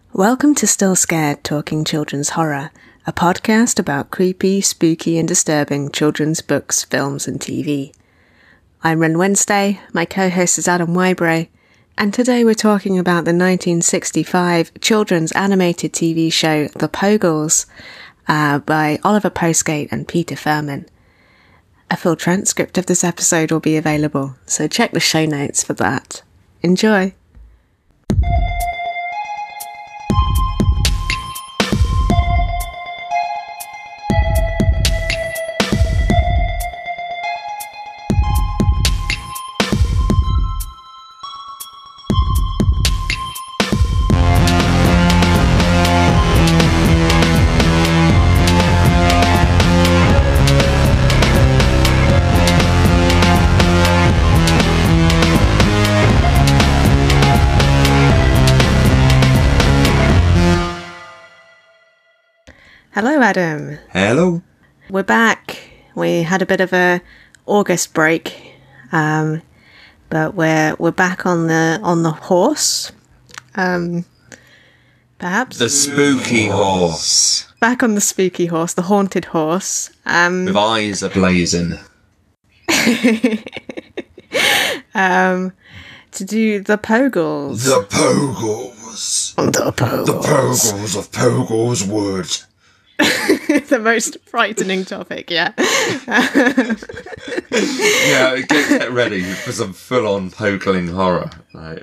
Welcome to Still Scared Talking Children's Horror, a podcast about creepy, spooky and disturbing children's books, films and TV. I'm Ren Wednesday, my co-host is Adam Wybray, and today we're talking about the 1965 children's animated TV show The Pogles by Oliver Postgate and Peter Furman. A full transcript of this episode will be available, so check the show notes for that. Enjoy! Hello, Adam. Hello. We're back. We had a bit of a August break, but we're back on the horse. Perhaps the spooky horse. Back on the spooky horse, the haunted horse. With eyes ablazing. To do the Pogles. The Pogles. The Pogles. The Pogles of Pogles Wood. The most frightening topic, yeah. Yeah, get ready for some full-on pogling horror. Right.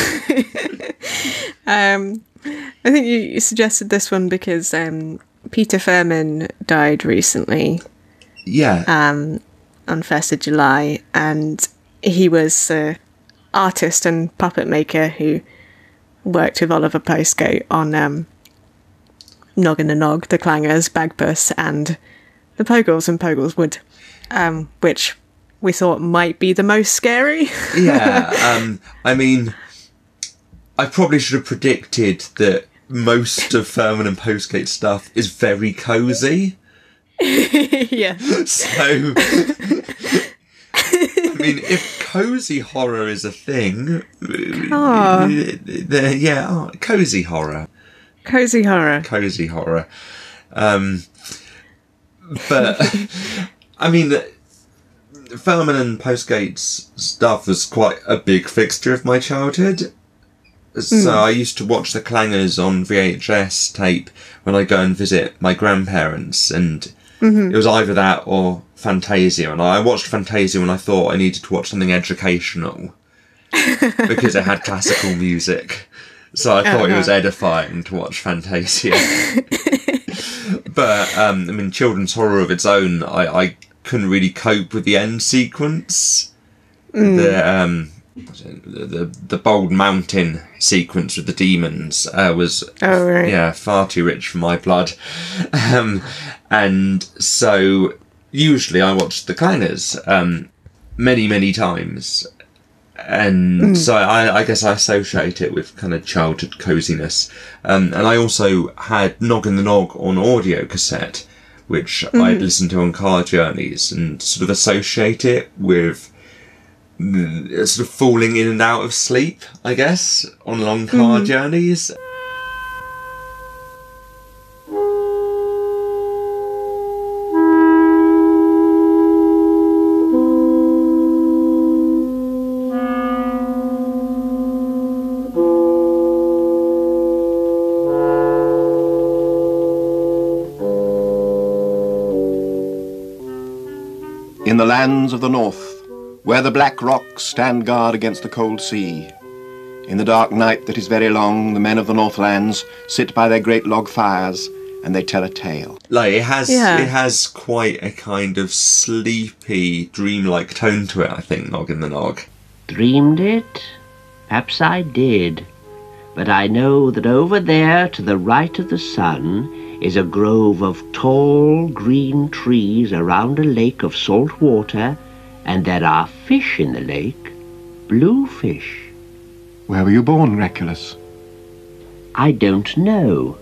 I think you suggested this one because Peter Furman died recently. Yeah. On 1st of July, and he was an artist and puppet maker who worked with Oliver Postgate on Noggin the Nog, The Clangers, Bagpuss, and The Pogles and Pogles Wood, which we thought might be the most scary. Yeah, I mean, I probably should have predicted that most of Furman and Postgate stuff is very cosy. Yeah. So, I mean, if cozy horror is a thing, cozy horror. Cozy horror. Cozy horror. But, I mean, Furman and Postgate's stuff was quite a big fixture of my childhood. So I used to watch the Clangers on VHS tape when I go and visit my grandparents, and it was either that or Fantasia. And I watched Fantasia when I thought I needed to watch something educational because it had classical music. So I thought it was edifying to watch Fantasia. But, I mean, children's horror of its own, I couldn't really cope with the end sequence. The Bald Mountain sequence with the demons was far too rich for my blood. And so usually I watched the Clangers many, many times. And so I guess I associate it with kind of childhood coziness. And I also had Noggin the Nog on audio cassette, which I'd listen to on car journeys, and sort of associate it with sort of falling in and out of sleep, I guess, on long car journeys. In the lands of the north, where the black rocks stand guard against the cold sea, in the dark night that is very long, the men of the Northlands sit by their great log fires, and they tell a tale. Like, it has quite a kind of sleepy, dreamlike tone to it, I think, Noggin the Nog. Dreamed it? Perhaps I did. But I know that over there, to the right of the sun, is a grove of tall green trees around a lake of salt water, and there are fish in the lake, blue fish. Where were you born, Reculus? I don't know.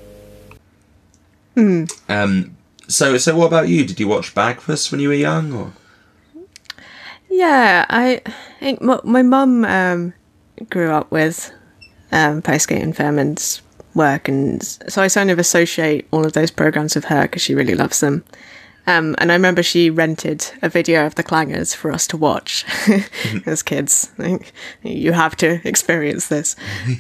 So what about you? Did you watch Bagpuss when you were young, or? Yeah, I think my mum grew up with Postgate and Furman's work, and so I kind of associate all of those programs with her because she really loves them. And I remember she rented a video of the Clangers for us to watch as kids. Like, you have to experience this.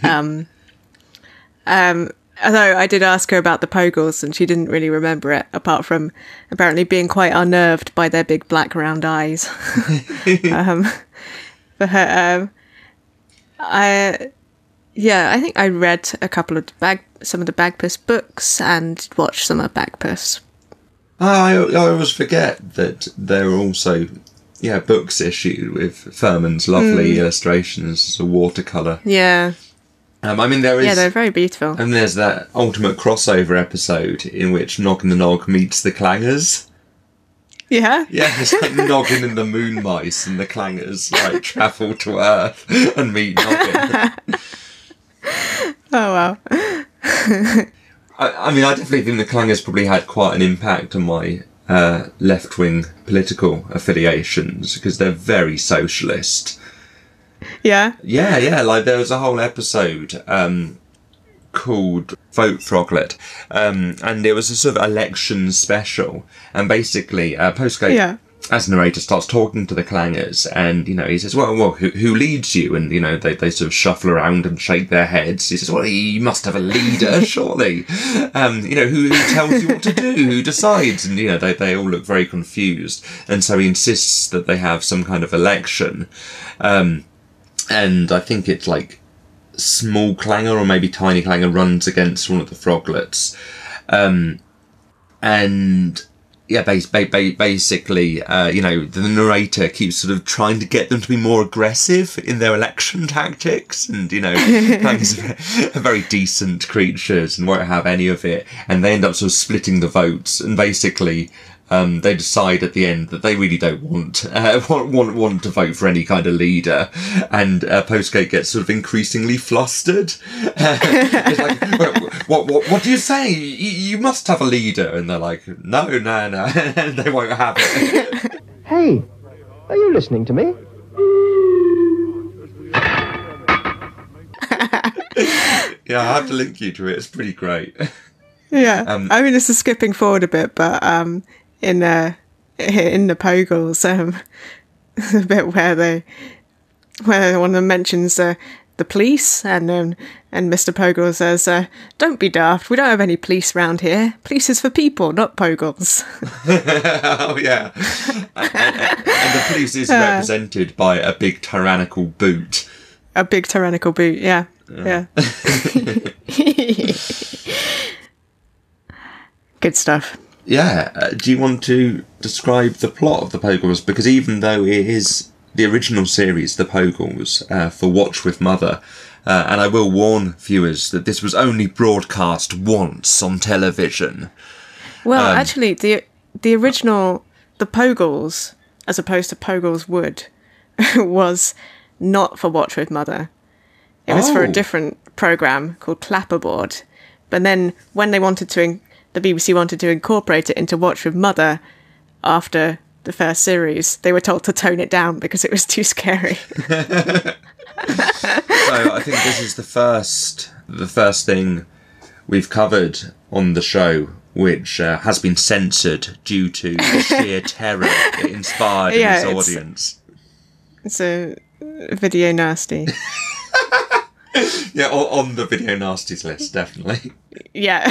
Although I did ask her about the Pogles, and she didn't really remember it, apart from apparently being quite unnerved by their big black round eyes. But her, I think I read a couple of some of the Bagpuss books and watched some of Bagpuss. I always forget that there are also books issued with Furman's lovely illustrations as a watercolour. Yeah. I mean, there is... Yeah, they're very beautiful. And there's that ultimate crossover episode in which Noggin the Nog meets the Clangers. Yeah? Yeah, it's like Noggin and the Moon Mice and the Clangers, like, travel to Earth and meet Noggin. Oh, wow. I mean, I definitely think the Clangers probably had quite an impact on my left-wing political affiliations, because they're very socialist. Yeah? Yeah, like there was a whole episode called Vote Froglet, and it was a sort of election special, and basically Postgate, as narrator, starts talking to the Clangers, and, he says, well, who leads you? And, they sort of shuffle around and shake their heads. He says, well, you must have a leader, surely. Who tells you what to do, who decides? And, they all look very confused. And so he insists that they have some kind of election. And I think it's like Small Clanger or maybe Tiny Clanger runs against one of the Froglets. Basically, the narrator keeps sort of trying to get them to be more aggressive in their election tactics. And, Clangers are very decent creatures and won't have any of it. And they end up sort of splitting the votes. And basically, they decide at the end that they really don't want to vote for any kind of leader, and Postgate gets sort of increasingly flustered. It's like, what do you say? You must have a leader, and they're like, no, and they won't have it. Hey, are you listening to me? Yeah, I have to link you to it. It's pretty great. Yeah, I mean, this is skipping forward a bit, but in the Pogles, the bit where one of them mentions the police, and Mr. Pogle says, "Don't be daft. We don't have any police round here. Police is for people, not Pogles." Oh yeah, and the police is represented by a big tyrannical boot. A big tyrannical boot, yeah. Good stuff. Yeah. Do you want to describe the plot of the Pogles? Because even though it is the original series, the Pogles, for Watch with Mother, and I will warn viewers that this was only broadcast once on television. Well, actually, the original, the Pogles, as opposed to Pogles Wood, was not for Watch with Mother. It was for a different programme called Clapperboard. But then when they wanted to... the BBC wanted to incorporate it into Watch with Mother after the first series, they were told to tone it down because it was too scary. So I think this is the first thing we've covered on the show which has been censored due to the sheer terror it inspired in its audience. It's a video nasty. Yeah, on the video nasties list, definitely. Yeah.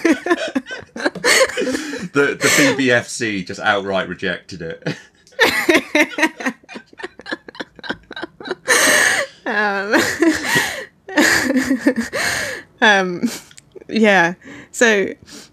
The BBFC just outright rejected it. Yeah. So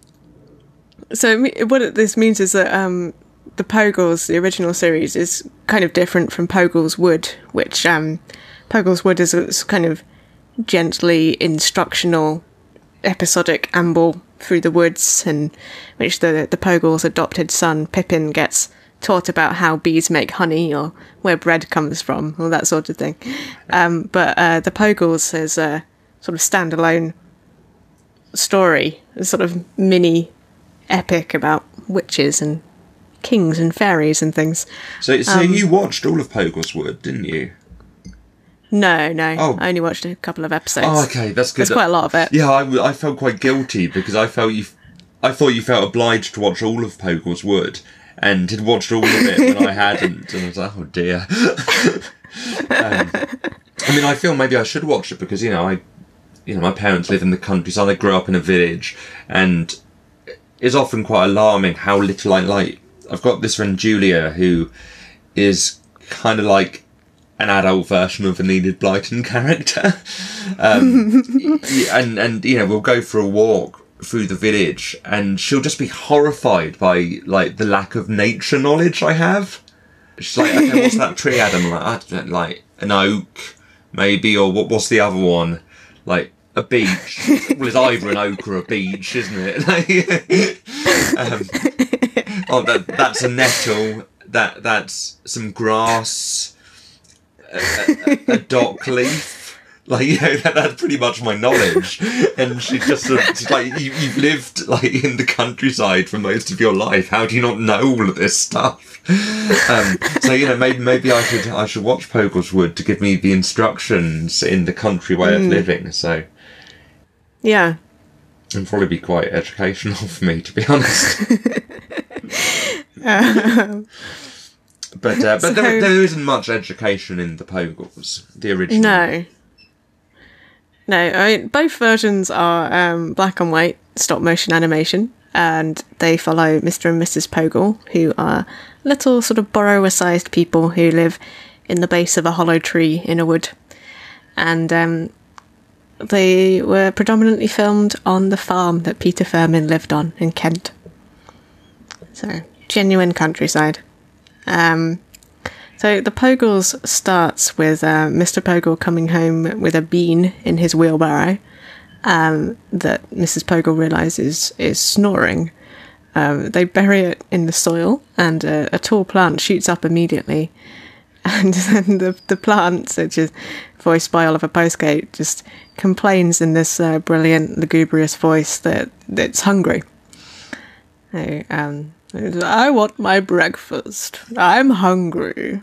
what this means is that the Pogles, the original series, is kind of different from Pogles Wood, which Pogles Wood is kind of gently instructional, episodic amble through the woods, in which the Pogles' adopted son Pippin gets taught about how bees make honey or where bread comes from, all that sort of thing. But the Pogles is a sort of standalone story, a sort of mini epic about witches and kings and fairies and things. So you watched all of Pogles Wood, didn't you? No. Oh. I only watched a couple of episodes. Oh, okay, that's good. There's quite a lot of it. Yeah, I felt quite guilty because I thought you felt obliged to watch all of Pogle's Wood, and had watched all of it when I hadn't, and I was like, oh dear. I mean, I feel maybe I should watch it because my parents live in the countryside. I grew up in a village, and it's often quite alarming how little I like. I've got this friend Julia who is kind of like an adult version of an Enid Blyton character, and we'll go for a walk through the village, and she'll just be horrified by like the lack of nature knowledge I have. She's like, okay, what's that tree, Adam? I don't like an oak, maybe, or what's the other one? Like a beech. Well, it's either an oak or a beech, isn't it? That's a nettle. That's some grass. A dock leaf. Like, that's pretty much my knowledge. And she's just she's like, you've lived like in the countryside for most of your life. How do you not know all of this stuff? So maybe I should watch Pogle's Wood to give me the instructions in the country way of living. So yeah, it'll probably be quite educational for me, to be honest. But there isn't much education in the Pogles, the original. No, I mean, both versions are black and white stop motion animation, and they follow Mr. and Mrs. Pogle, who are little sort of borrower-sized people who live in the base of a hollow tree in a wood. And they were predominantly filmed on the farm that Peter Firmin lived on in Kent. So, genuine countryside. So the Pogles starts with Mr. Pogle coming home with a bean in his wheelbarrow that Mrs. Pogle realises is snoring. They bury it in the soil, and a tall plant shoots up immediately. And then the plant, which is voiced by Oliver Postgate, just complains in this brilliant, lugubrious voice that it's hungry. I want my breakfast. I'm hungry.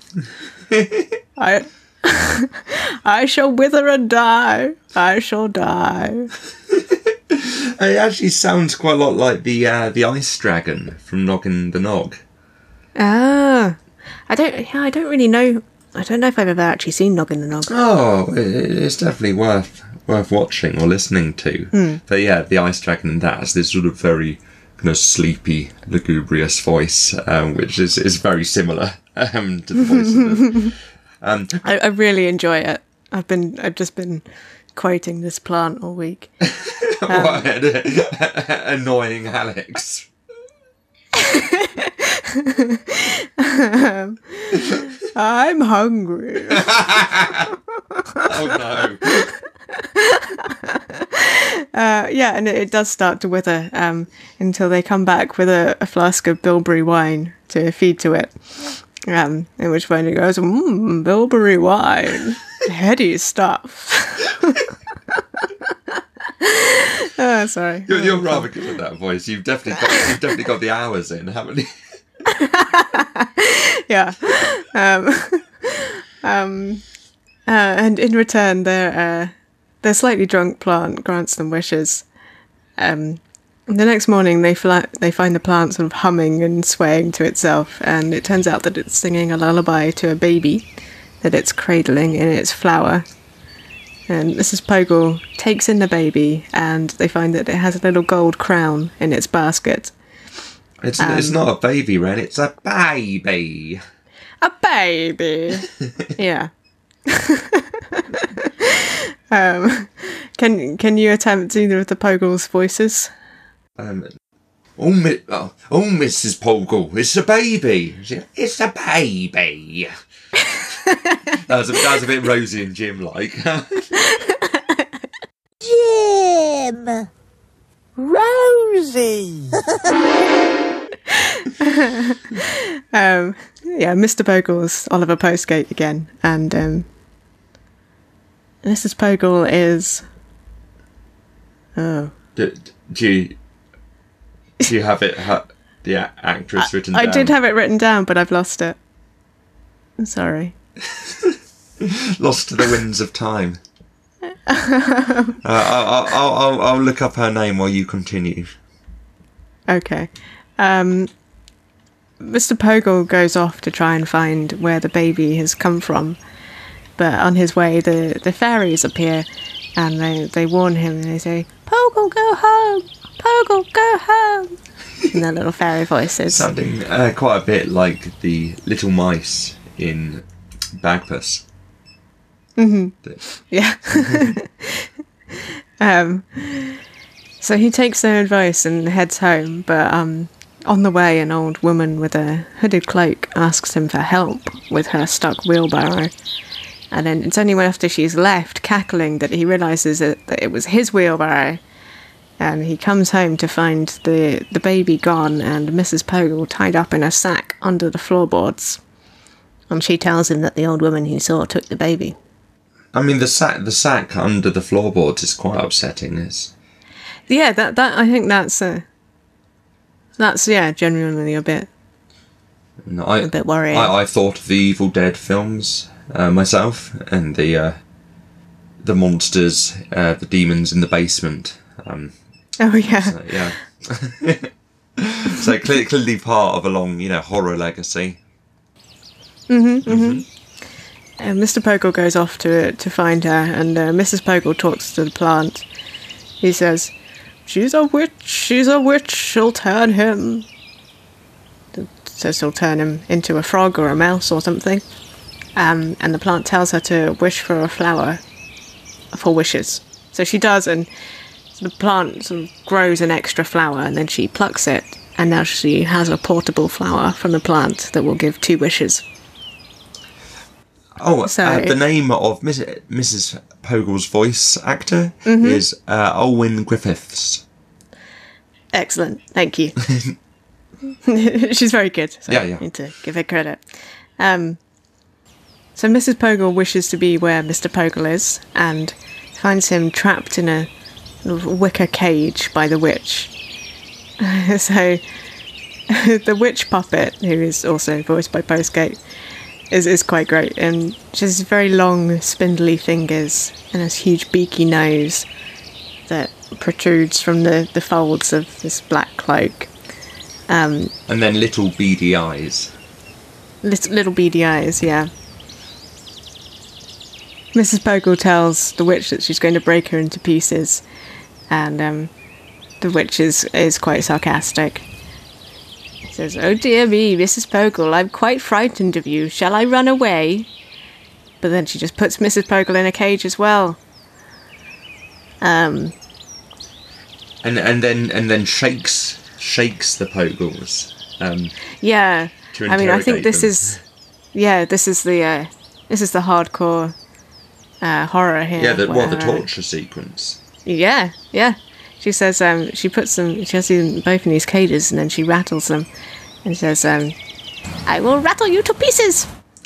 I shall wither and die. I shall die. It actually sounds quite a lot like the ice dragon from Noggin the Nog. Ah, I don't really know. I don't know if I've ever actually seen Noggin the Nog. Oh, it's definitely worth watching or listening to. But yeah, the ice dragon in that has this sort of very kind of sleepy, lugubrious voice, which is very similar to the voice of it. I really enjoy it. I've just been quoting this plant all week. What, annoying Alex. I'm hungry. Oh no. Yeah, and it does start to wither until they come back with a flask of bilberry wine to feed to it. In which point it goes, bilberry wine, heady stuff. Oh, sorry. You're rather good at that voice. You've definitely got the hours in, haven't you? Yeah. And in return, their slightly drunk plant grants them wishes. The next morning, they find the plant sort of humming and swaying to itself, and it turns out that it's singing a lullaby to a baby that it's cradling in its flower. And Mrs. Pogle takes in the baby, and they find that it has a little gold crown in its basket. It's not a baby, Ren. It's a baby. A baby. Yeah. Can you attempt either of the Pogles' voices? Mrs. Pogle, it's a baby. It's a baby. That was a bit Rosie and Jim like. Jim! Rosie! Yeah, Mr. Pogle's Oliver Postgate again, and Mrs. Pogle is... Oh. Do you have it, the actress written down? I did have it written down, but I've lost it. I'm sorry. Lost to the winds of time. I'll look up her name while you continue. Okay. Mr. Pogle goes off to try and find where the baby has come from, but on his way the fairies appear and they warn him and they say, "Pogle, go home! Pogle, go home!" in their little fairy voices. Sounding quite a bit like the little mice in Bagpuss. Yeah. So he takes their advice and heads home, but on the way an old woman with a hooded cloak asks him for help with her stuck wheelbarrow. And then it's only after she's left cackling that he realises that it was his wheelbarrow. And he comes home to find the baby gone and Mrs. Pogle tied up in a sack under the floorboards. And she tells him that the old woman he saw took the baby. I mean, the sack under the floorboards is quite upsetting. Yeah, that I think that's genuinely a bit worrying. I thought of the Evil Dead films myself, and the monsters, the demons in the basement. Oh yeah. So, yeah. So clearly part of a long, horror legacy. And Mr. Pogle goes off to find her, and Mrs. Pogle talks to the plant. He says, she's a witch, she'll turn him. So she'll turn him into a frog or a mouse or something. And the plant tells her to wish for a flower for wishes. So she does, and the plant sort of grows an extra flower, and then she plucks it, and now she has a portable flower from the plant that will give 2 wishes. Oh, the name of Mrs. Pogle's voice actor is Olwyn Griffiths. Excellent, thank you. She's very good, so yeah. I need to give her credit. So Mrs. Pogle wishes to be where Mr. Pogle is, and finds him trapped in a little wicker cage by the witch. So the witch puppet, who is also voiced by Postgate, is quite great, and she has very long spindly fingers and this huge beaky nose that protrudes from the folds of this black cloak. And then little beady eyes. Little beady eyes, yeah. Mrs. Pogle tells the witch that she's going to break her into pieces, and the witch is quite sarcastic. She says, "Oh dear me, Mrs. Pogle, I'm quite frightened of you. Shall I run away?" But then she just puts Mrs. Pogle in a cage as well. And then shakes the Pogles. Yeah. To I mean, I think this them. this is the hardcore horror here. Yeah, the torture sequence. Yeah. She says she puts them. She has them both in these cages, and then she rattles them, and says, "I will rattle you to pieces."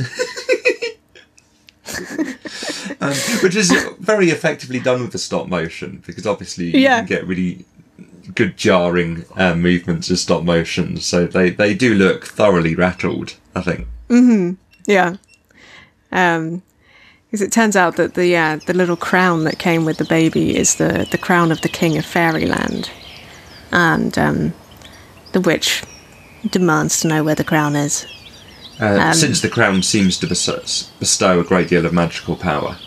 Which is very effectively done with the stop motion, because obviously you can get really good jarring movements of stop motion, so they do look thoroughly rattled, I think. Yeah. Because it turns out that the little crown that came with the baby is the crown of the King of Fairyland. And the witch demands to know where the crown is. Since the crown seems to bestow a great deal of magical power.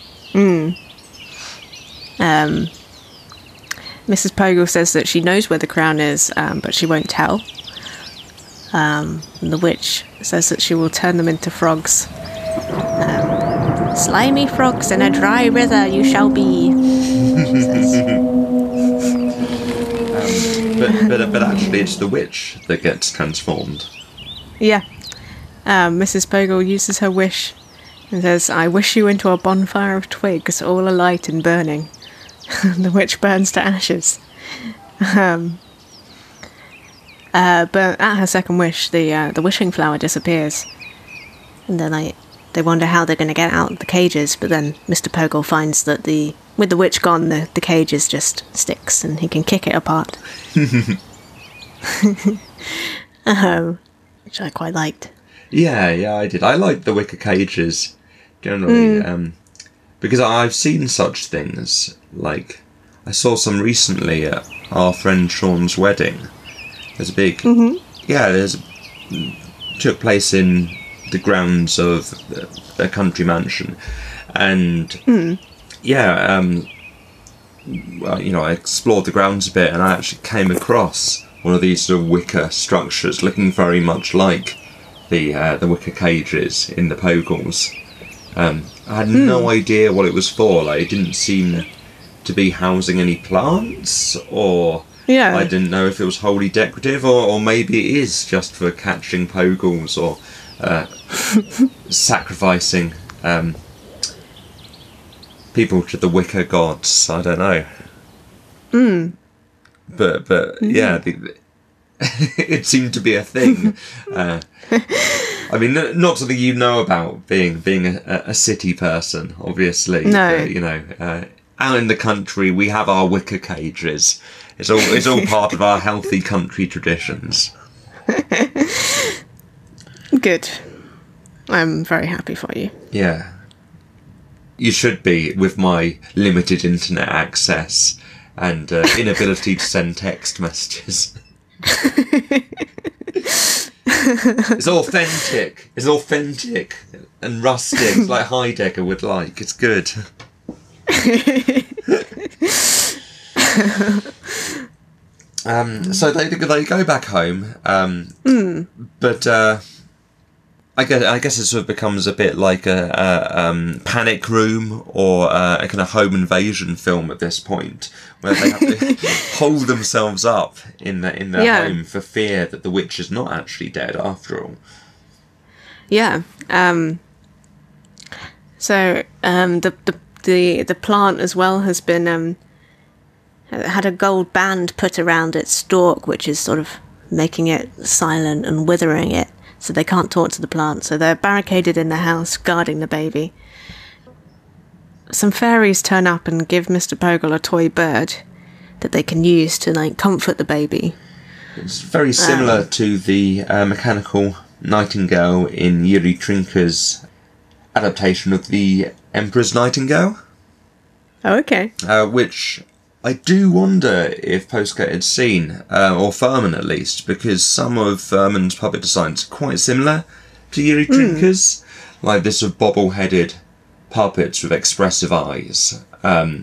Mrs. Pogle says that she knows where the crown is, but she won't tell. The witch says that she will turn them into frogs. "Slimy frogs in a dry river you shall be," she says. But actually it's the witch that gets transformed. Yeah. Mrs. Pogle uses her wish and says, "I wish you into a bonfire of twigs, all alight and burning." The witch burns to ashes. But at her second wish, the wishing flower disappears. And then they wonder how they're going to get out of the cages, but then Mr. Pogle finds that with the witch gone, the cages just sticks and he can kick it apart. Which I quite liked. Yeah, I did. I liked the wicker cages generally. Because I've seen such things. Like, I saw some recently at our friend Sean's wedding. There's a big... took place in the grounds of a country mansion. And, well, you know, I explored the grounds a bit and I actually came across one of these sort of wicker structures looking very much like the wicker cages in the Pogles. I had no idea what it was for. Like, it didn't seem to be housing any plants, or I didn't know if it was wholly decorative, or maybe it is just for catching Pogles or sacrificing people to the wicker gods. I don't know. But yeah, it seemed to be a thing. I mean, not something you know about, being a city person, obviously. No. But, you know, out in the country, we have our wicker cages. It's all part of our healthy country traditions. Good. I'm very happy for you. Yeah. You should be, with my limited internet access and inability to send text messages. It's authentic and rustic, like Heidegger would like. It's good. So they go back home, but I guess it sort of becomes a bit like a Panic Room or a kind of home invasion film at this point, where they have to hold themselves up in their home for fear that the witch is not actually dead after all. Yeah. So the plant as well has been had a gold band put around its stalk, which is sort of making it silent and withering it, so they can't talk to the plant. So they're barricaded in the house, guarding the baby. Some fairies turn up and give Mr. Pogle a toy bird that they can use to, like, comfort the baby. It's very similar to the mechanical nightingale in Yuri Trinker's adaptation of The Emperor's Nightingale. Oh, okay. Which I do wonder if Postgate had seen, or Furman at least, because some of Furman's puppet designs are quite similar to Yuri Trinker's. Like this sort of bobble-headed puppets with expressive eyes, and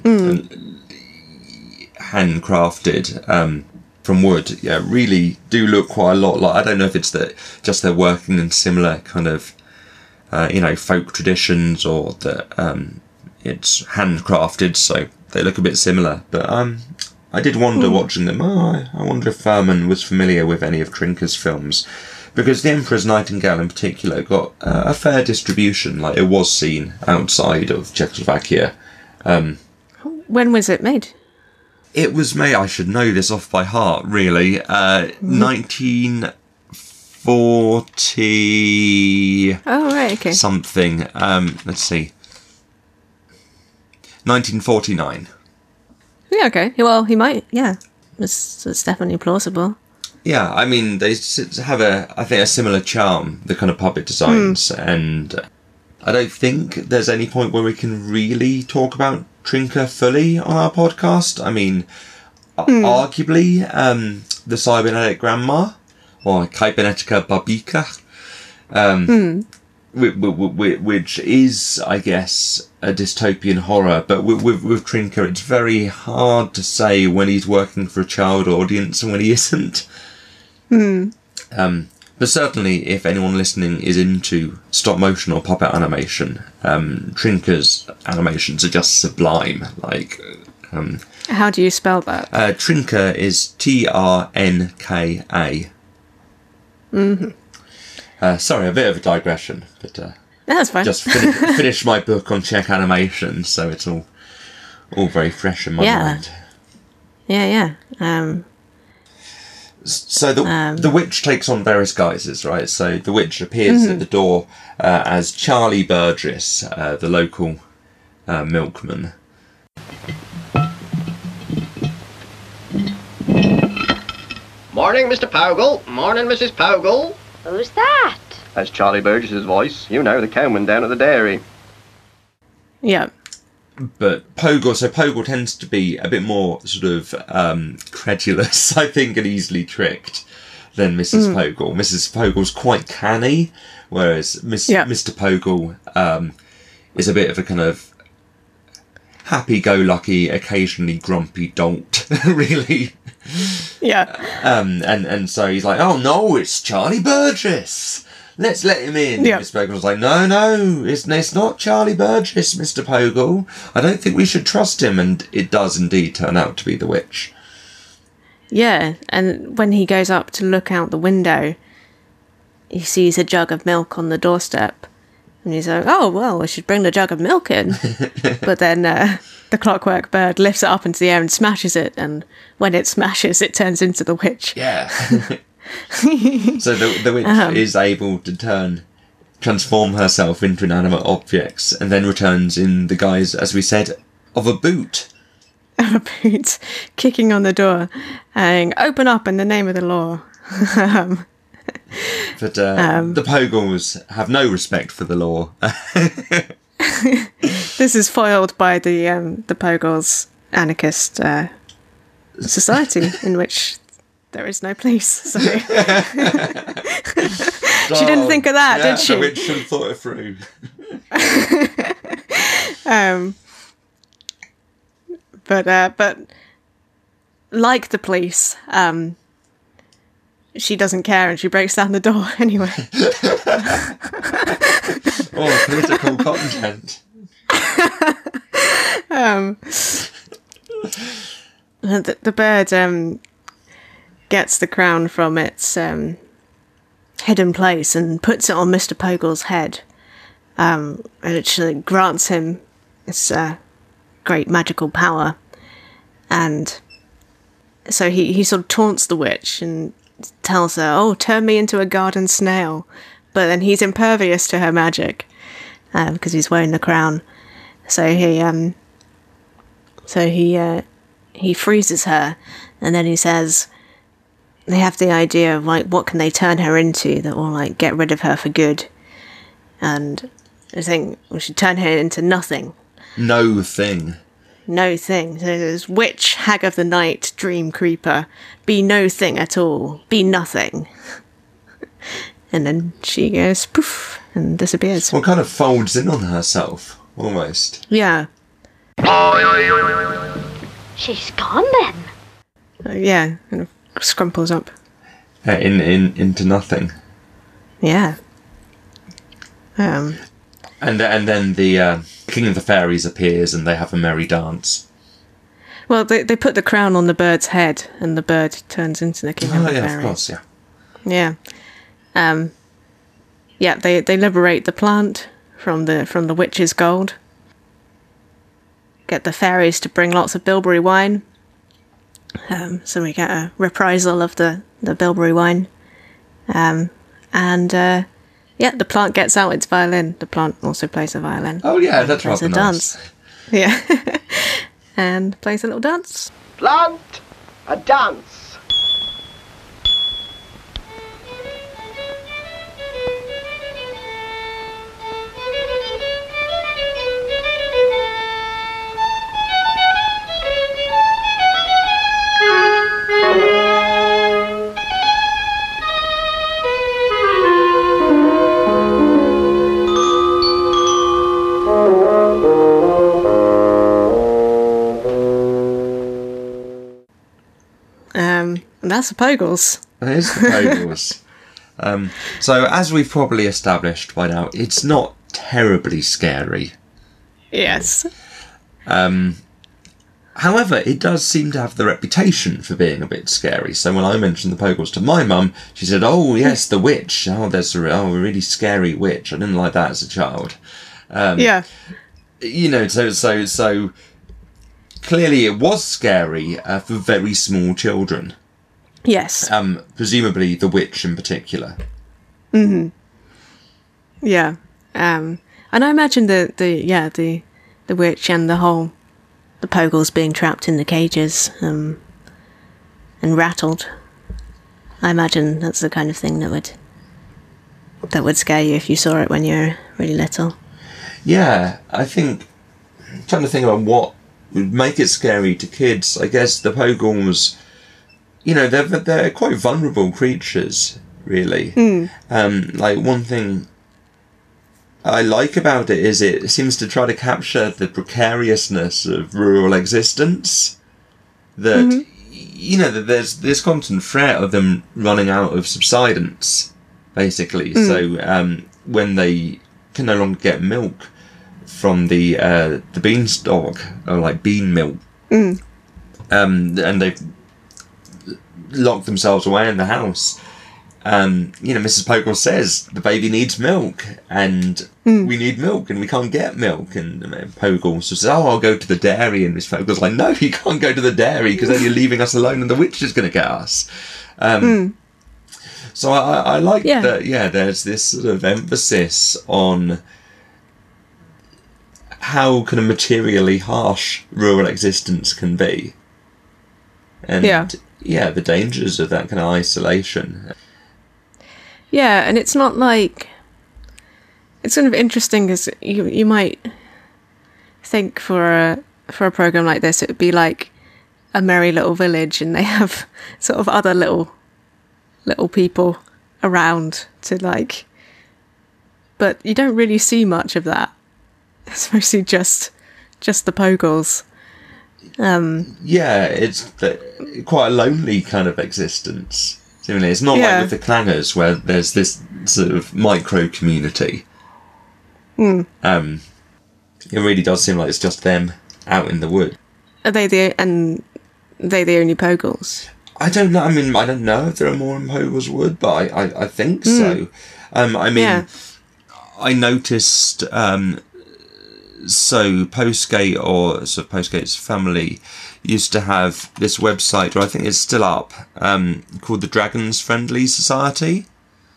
handcrafted from wood. Yeah, really do look quite a lot like. I don't know if it's that just they're working in similar kind of folk traditions, or that it's handcrafted, so they look a bit similar. But I did wonder watching them. I wonder if Furman was familiar with any of Trinker's films, because The Emperor's Nightingale in particular got a fair distribution. Like, it was seen outside of Czechoslovakia. When was it made? It was made, I should know this off by heart, really, 1940... Oh, right, okay. Something. Let's see. 1949. Yeah, okay. Well, he might, yeah. It's definitely plausible. Yeah, I mean, they have I think, a similar charm, the kind of puppet designs, and I don't think there's any point where we can really talk about Trinker fully on our podcast. I mean, arguably, the Cybernetic Grandma, or Kybernetica Babika, which is, I guess, a dystopian horror, but with Trinker, it's very hard to say when he's working for a child audience and when he isn't. But certainly, if anyone listening is into stop motion or puppet animation, Trinker's animations are just sublime. Like, how do you spell that? Trinker is Trnka. Sorry, a bit of a digression, but That's fine. just finished my book on Czech animation, so it's all very fresh in my mind. Yeah. So the witch takes on various guises, right? So the witch appears at the door as Charlie Burgess, the local milkman. Morning, Mr. Pogle. Morning, Mrs. Pogle. Who's that? That's Charlie Burgess's voice. You know, the cowman down at the dairy. Yeah. But Poggle tends to be a bit more sort of credulous, I think, and easily tricked than Mrs. Poggle. Mrs. Poggle's quite canny, whereas Mr. Poggle is a bit of a kind of happy-go-lucky, occasionally grumpy dolt, really. Yeah. And so he's like, oh no, it's Charlie Burgess. Let's let him in. Yeah. Mr. Pogle was like, no, it's not Charlie Burgess, Mr. Poggle. I don't think we should trust him. And it does indeed turn out to be the witch. Yeah, and when he goes up to look out the window, he sees a jug of milk on the doorstep. And he's like, oh, well, I should bring the jug of milk in. But then the clockwork bird lifts it up into the air and smashes it. And when it smashes, it turns into the witch. Yeah. So the witch is able to transform herself into inanimate objects and then returns in the guise, as we said, of a boot. A boot, kicking on the door, and open up in the name of the law. But the Pogles have no respect for the law. This is foiled by the Pogles anarchist society in which there is no police. So she didn't think of that, did she? The witch should have thought it through. But like the police, she doesn't care and she breaks down the door anyway. Oh, political content. The bird gets the crown from its hidden place and puts it on Mr. Pogle's head, and it grants him this great magical power. And so he sort of taunts the witch and tells her, oh, turn me into a garden snail. But then he's impervious to her magic because he's wearing the crown. So he freezes her, and then he says they have the idea of like what can they turn her into that will like get rid of her for good. And I think we should turn her into nothing. No thing. No thing. So there's witch, hag of the night, dream creeper. Be no thing at all. Be nothing. And then she goes poof and disappears. Well, kind of folds in on herself, almost. Yeah. She's gone then. Yeah, kind of scrumples up. Into nothing. Yeah. And then the King of the Fairies appears and they have a merry dance. Well, they put the crown on the bird's head and the bird turns into the King of the Fairies. Of course, yeah. Yeah. They liberate the plant from the witch's gold. Get the fairies to bring lots of bilberry wine. So we get a reprisal of the bilberry wine. The plant gets out its violin. The plant also plays a violin. Oh yeah, that's plays rather a nice. dance. Yeah. And plays a little dance. Plant, a dance. And that's the Pogles. It is the Pogles. So, as we've probably established by now, it's not terribly scary. Yes. However, it does seem to have the reputation for being a bit scary. So when I mentioned the Pogles to my mum, she said, oh yes, the witch. Oh, there's a really scary witch. I didn't like that as a child. Yeah. You know, so clearly it was scary for very small children. Yes. Presumably the witch in particular. Mm-hmm. Yeah. And I imagine the witch and the Pogles being trapped in the cages and rattled. I imagine that's the kind of thing that would scare you if you saw it when you were really little. Yeah, I think trying to think about what would make it scary to kids. I guess the Pogles, they're quite vulnerable creatures, really. Like, one thing I like about it is it seems to try to capture the precariousness of rural existence. That, that there's this constant threat of them running out of subsistence, basically. So, when they can no longer get milk from the beanstalk, or like bean milk, and they've locked themselves away in the house. Mrs. Pogle says the baby needs milk, and we need milk, and we can't get milk. And Pogle says, "Oh, I'll go to the dairy." And Miss Pogle's like, "No, you can't go to the dairy because then you're leaving us alone, and the witch is going to get us." So I like that. Yeah, there's this sort of emphasis on how kind of materially harsh rural existence can be, and the dangers of that kind of isolation. Yeah, and it's not like... It's kind of interesting because you might think for a program like this it would be like A Merry Little Village, and they have sort of other little people around to like... But you don't really see much of that. It's mostly just the Pogles. It's quite a lonely kind of existence. It's not like with the Clangers, where there's this sort of micro community. It really does seem like it's just them out in the wood. Are they the only Pogles? I don't know. I mean, I don't know if there are more in Pogles Wood, but I think so. I noticed. So Postgate, or sort of Postgate's family, used to have this website, or I think it's still up, called the Dragons Friendly Society.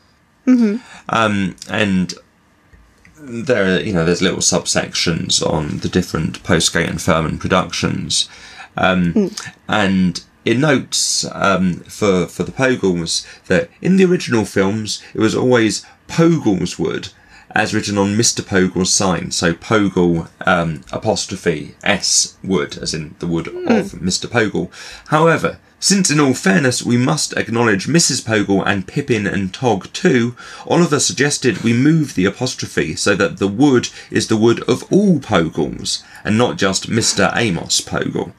And there, there's little subsections on the different Postgate and Furman productions, and it notes for the Pogles that in the original films it was always Pogles Wood, as written on Mr. Pogle's sign. So Pogle apostrophe S Wood, as in the wood of Mr. Pogle. However, since in all fairness we must acknowledge Mrs. Pogle and Pippin and Tog too, Oliver suggested we move the apostrophe so that the wood is the wood of all Pogles, and not just Mr. Amos Pogle.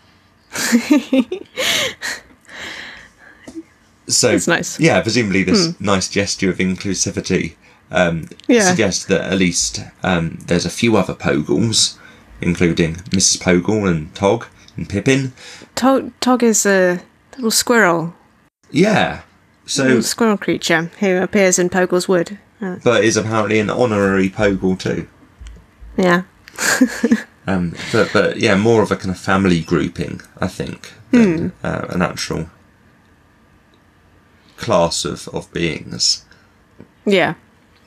So, that's nice. Yeah, presumably this nice gesture of inclusivity suggests that at least there's a few other Pogles, including Mrs. Pogle and Tog and Pippin. Tog is a little squirrel. Yeah. So, a little squirrel creature who appears in Pogle's Wood. But is apparently an honorary Pogle too. Yeah. But yeah, more of a kind of family grouping, I think, than an actual class of beings. Yeah.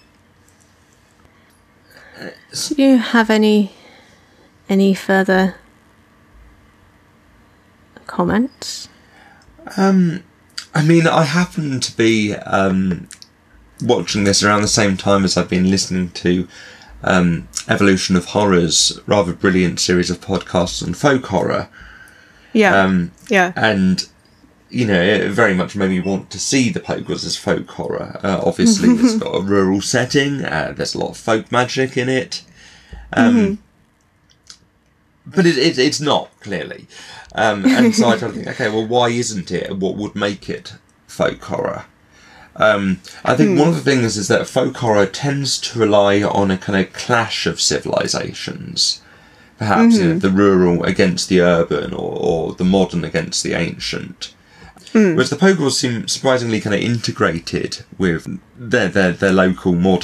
Do you have any further comments? I mean, I happen to be watching this around the same time as I've been listening to Evolution of Horror's rather brilliant series of podcasts on folk horror. Yeah. And, it very much made me want to see the Pogles as folk horror. Obviously, it's got a rural setting. There's a lot of folk magic in it. But it's not, clearly. And so I try to think, okay, well, why isn't it? What would make it folk horror? I think one of the things is that folk horror tends to rely on a kind of clash of civilizations. Perhaps the rural against the urban, or the modern against the ancient. Whereas the Pogles seem surprisingly kind of integrated with their local, more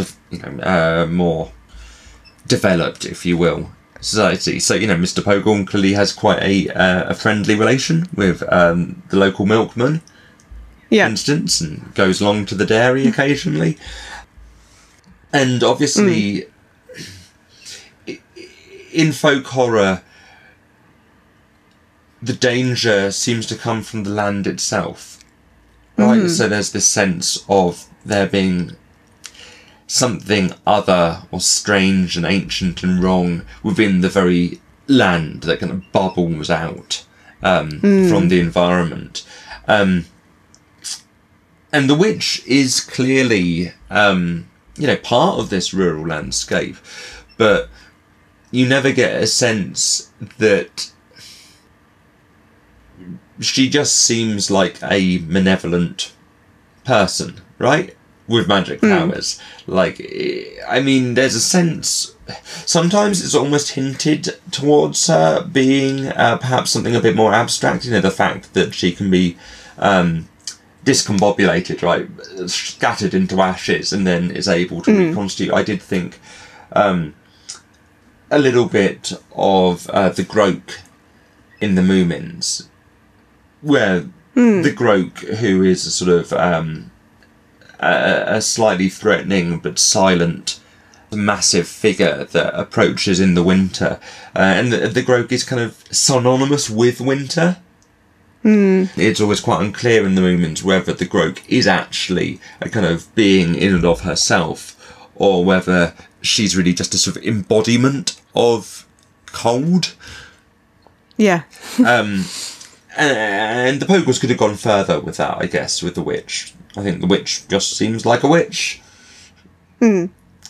developed, if you will, society. So, Mr. Pogle clearly has quite a friendly relation with the local milkman, for instance, and goes along to the dairy occasionally. And obviously, in folk horror, the danger seems to come from the land itself. Right? So there's this sense of there being something other or strange and ancient and wrong within the very land that kind of bubbles out from the environment. And the witch is clearly, part of this rural landscape, but you never get a sense that she just seems like a malevolent person, right? With magic powers. There's a sense, sometimes it's almost hinted towards her being perhaps something a bit more abstract, the fact that she can be discombobulated, right? Scattered into ashes and then is able to reconstitute. I did think a little bit of the Groke in the Moomins, where the Groke, who is a sort of a slightly threatening but silent, massive figure that approaches in the winter, and the Groke is kind of synonymous with winter. It's always quite unclear in the Moomins whether the Groke is actually a kind of being in and of herself, or whether she's really just a sort of embodiment of cold. Yeah. And the Pogles could have gone further with that, I guess, with the witch. I think the witch just seems like a witch. So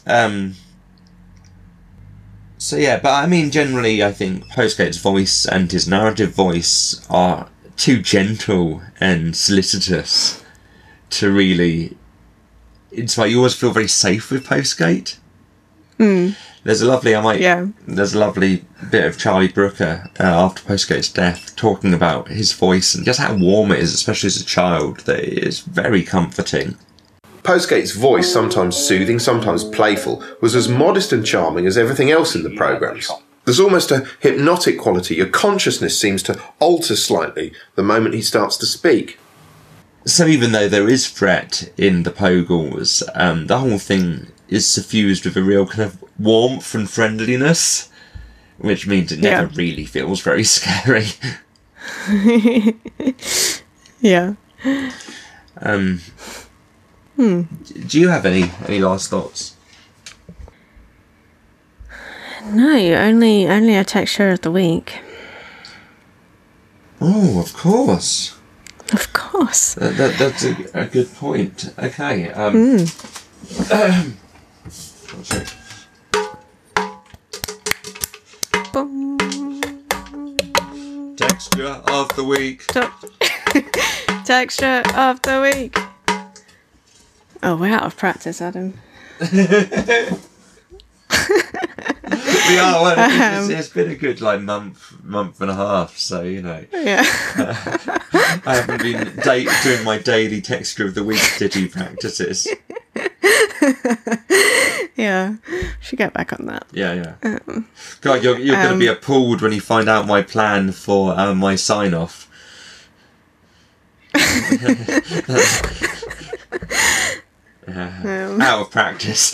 yeah, but generally I think Postgate's voice and his narrative voice are too gentle and solicitous to really... It's like you always feel very safe with Postgate. There's a lovely bit of Charlie Brooker after Postgate's death talking about his voice and just how warm it is, especially as a child, that it is very comforting. Postgate's voice, sometimes soothing, sometimes playful, was as modest and charming as everything else in the programmes. There's almost a hypnotic quality. Your consciousness seems to alter slightly the moment he starts to speak. So even though there is threat in the Pogles, the whole thing is suffused with a real kind of warmth and friendliness, which means it never really feels very scary. Yeah. Do you have any last thoughts? No, only a texture of the week. Oh, of course. Of course. That's a good point. Okay. Texture of the week. Texture of the week. Oh, we're out of practice, Adam. We are. Well, it's been a good month and a half. So Yeah. I haven't been doing my daily texture of the week ditty practices. Yeah, should get back on that. Yeah. God, you're going to be appalled when you find out my plan for my sign off. Out of practice.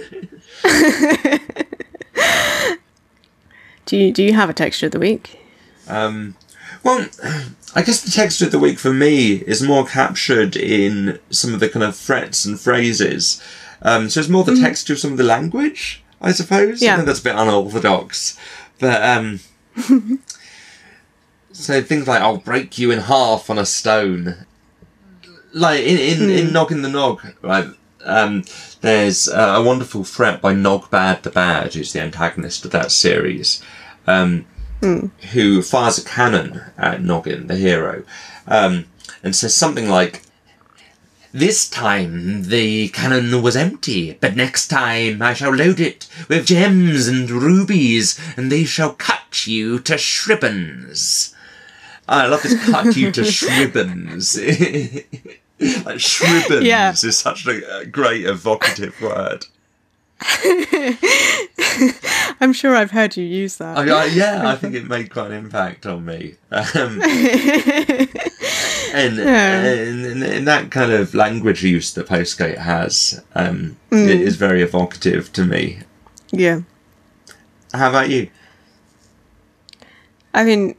Do you have a texture of the week? Well, I guess the texture of the week for me is more captured in some of the kind of threats and phrases. So it's more the texture of some of the language, I suppose. Yeah. I think that's a bit unorthodox. But, so things like, I'll break you in half on a stone. Like, in Noggin the Nog, right, there's a wonderful threat by Nogbad the Bad, who's the antagonist of that series, who fires a cannon at Noggin, the hero, and says something like, "This time the cannon was empty, but next time I shall load it with gems and rubies, and they shall cut you to shribbons." I love this "cut you to shribbons." Like shribbons is such a great evocative word. I'm sure I've heard you use that. I think it made quite an impact on me. And that kind of language use that Postgate has it is very evocative to me. Yeah. How about you? I think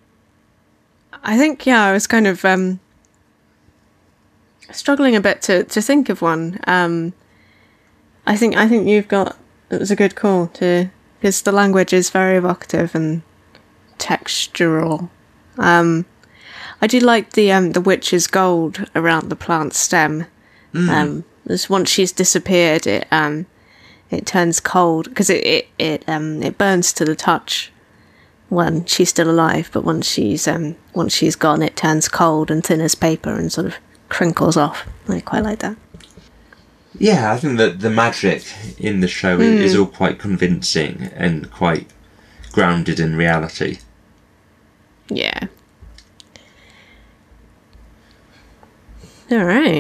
I was kind of struggling a bit to think of one. I think it was a good call because the language is very evocative and textural. I do like the witch's gold around the plant stem. Once she's disappeared, it turns cold because it burns to the touch when she's still alive. But once she's gone, it turns cold and thin as paper and sort of crinkles off. I quite like that. Yeah, I think that the magic in the show is all quite convincing and quite grounded in reality. Yeah. All right.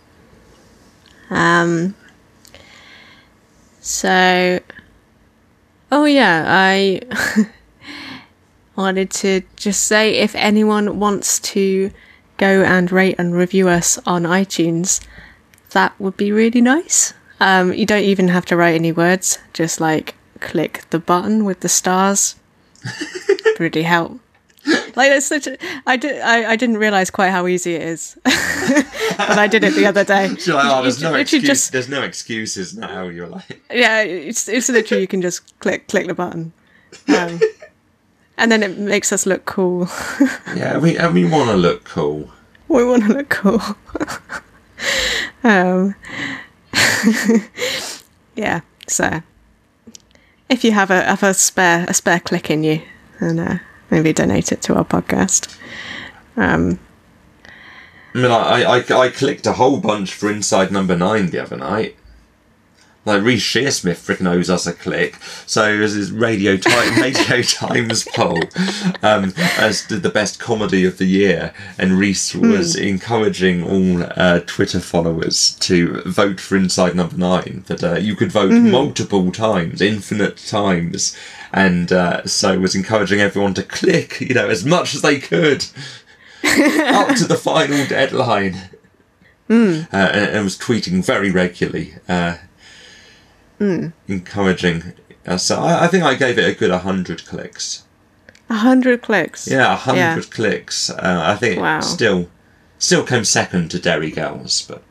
So, oh yeah, I wanted to just say if anyone wants to go and rate and review us on iTunes, that would be really nice. You don't even have to write any words, just like click the button with the stars. Really help. Like that's such a I didn't realise quite how easy it is. But I did it the other day. You're like, there's no excuse. There's no excuses now. You're like, yeah, it's literally you can just click the button, and then it makes us look cool. Yeah, we want to look cool. We want to look cool. Yeah. So if you have a spare click in you, and maybe donate it to our podcast. I mean, I clicked a whole bunch for Inside Number 9 the other night. Like, Reece Shearsmith frickin' owes us a click. So it was his Radio Times poll as did the best comedy of the year. And Reece was encouraging all Twitter followers to vote for Inside Number 9. That you could vote multiple times, infinite times. And so was encouraging everyone to click, as much as they could. Up to the final deadline. And was tweeting very regularly, encouraging. So I think I gave it a good 100 clicks. 100 clicks? Yeah, 100 clicks. I think it still came second to Derry Girls, but...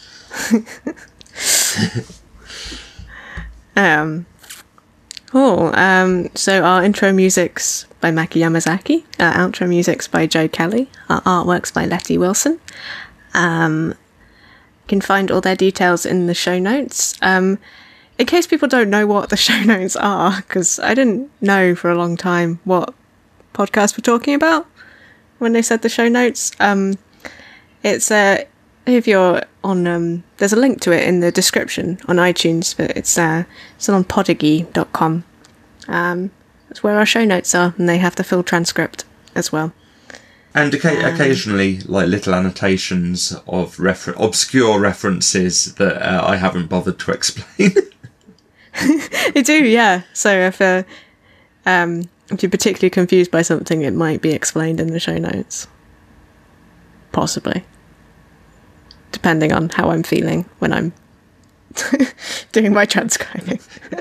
Cool. So our intro music's by Maki Yamazaki, outro music's by Joe Kelly, our artwork's by Letty Wilson. You can find all their details in the show notes. In case people don't know what the show notes are, because I didn't know for a long time what podcast we're talking about when they said the show notes. It's if you're on, there's a link to it in the description on iTunes, but it's on podigy.com. That's where our show notes are, and they have the full transcript as well. And occasionally, like little annotations of obscure references that I haven't bothered to explain. They do, yeah. So if you're particularly confused by something, it might be explained in the show notes. Possibly. Depending on how I'm feeling when I'm doing my transcribing.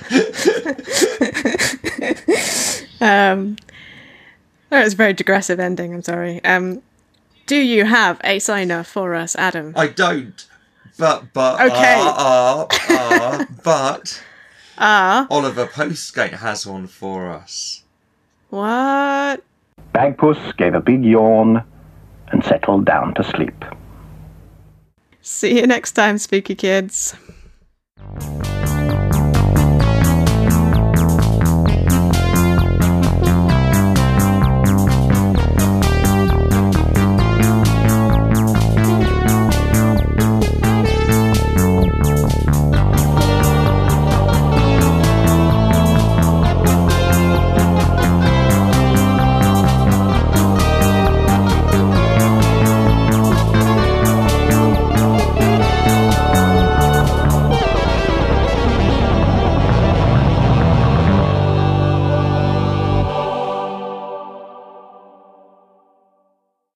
That was a very digressive ending, I'm sorry. Do you have a signer for us, Adam? I don't. But okay. But Oliver Postgate has one for us. What? Bagpuss gave a big yawn and settled down to sleep. See you next time, spooky kids.